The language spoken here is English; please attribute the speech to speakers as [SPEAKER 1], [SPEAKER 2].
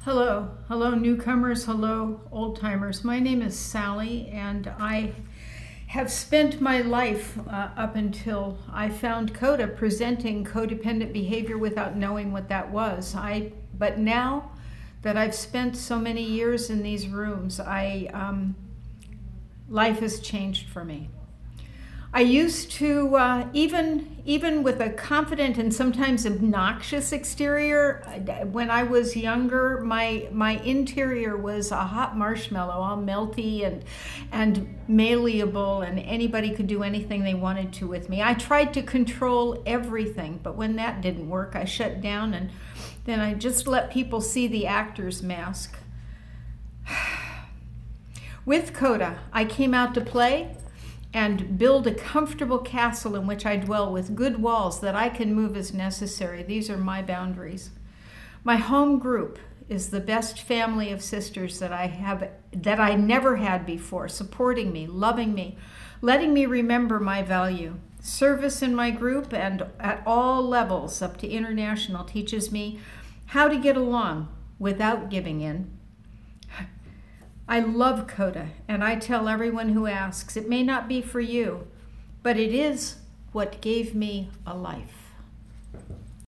[SPEAKER 1] Hello, newcomers. Hello, old timers. My name is Sally, and I have spent my life up until I found Coda presenting codependent behavior without knowing what that was. But now that I've spent so many years in these rooms, life has changed for me. I used to, even with a confident and sometimes obnoxious exterior, when I was younger, my interior was a hot marshmallow, all melty and malleable, and anybody could do anything they wanted to with me. I tried to control everything, but when that didn't work, I shut down, and then I just let people see the actor's mask. With Coda, I came out to play and build a comfortable castle in which I dwell with good walls that I can move as necessary. These are my boundaries. My home group is the best family of sisters that I never had before, supporting me, loving me, letting me remember my value. Service in my group and at all levels up to international teaches me how to get along without giving in. I love Coda, and I tell everyone who asks, it may not be for you, but it is what gave me a life.